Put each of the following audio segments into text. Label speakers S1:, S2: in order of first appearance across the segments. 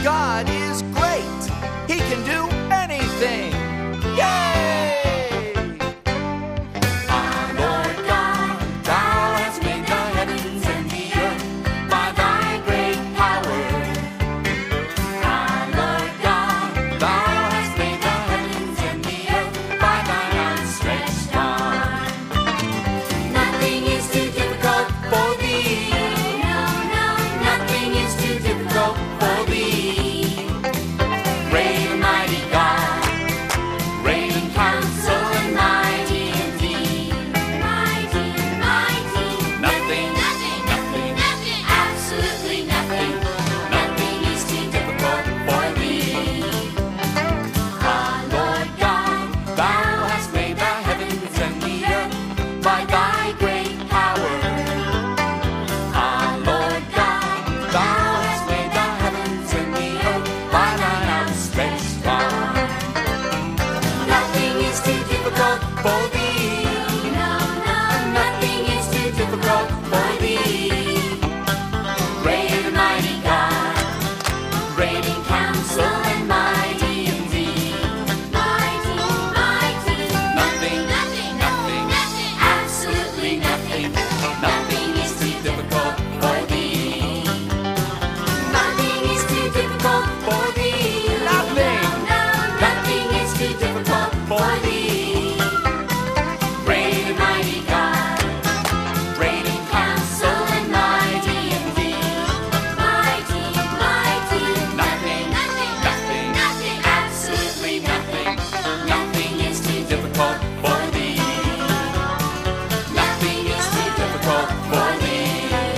S1: God is great. He can do anything. Yay!
S2: Our Lord God, thou hast made the heavens and the earth by thy great power. Our Lord God, thou hast made the heavens and the earth by thine outstretched arm. Nothing is too difficult for thee. No, no, nothing is too difficult for thee. Great and mighty God, reign in counsel and mighty indeed. Mighty, mighty. Nothing, nothing, nothing, nothing, absolutely nothing. Nothing is too difficult for thee. Our Lord God, thou hast made the heavens and the earth by thy great power. Our Lord God, thou hast made the heavens and the earth by thine outstretched arm. Nothing is too difficult for thee. No, no, nothing is too difficult for thee. Great and mighty God, great in counsel and mighty indeed. Mighty, mighty. Nothing, nothing, nothing, nothing, absolutely nothing. Nothing is too difficult for thee. Nothing is too difficult for thee.
S1: Nothing.
S2: No, nothing is too difficult for thee. Great and mighty God, great in counsel and mighty indeed. Mighty, mighty. Nothing, nothing, nothing, nothing, absolutely nothing. Nothing is too difficult for thee. Nothing is too difficult for thee.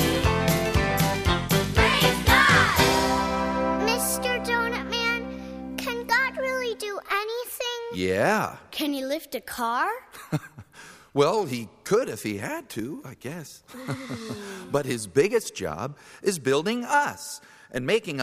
S2: Praise God.
S3: Mr. Donut Man, can God really do anything?
S1: Yeah.
S3: Can he lift a car?
S1: Well, he could if he had to, I guess. But his biggest job is building us and making